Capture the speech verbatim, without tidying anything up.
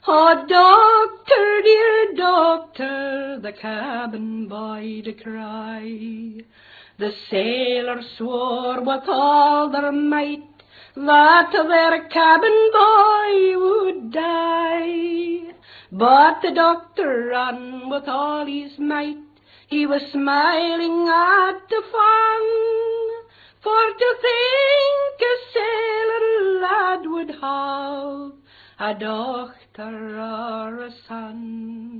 Oh, doctor, dear doctor, the cabin boy to cry. The sailors swore with all their might that their cabin boy would die. But the doctor ran with all his might. He was smiling at the fun, for to think a sailor lad would have a daughter or a son.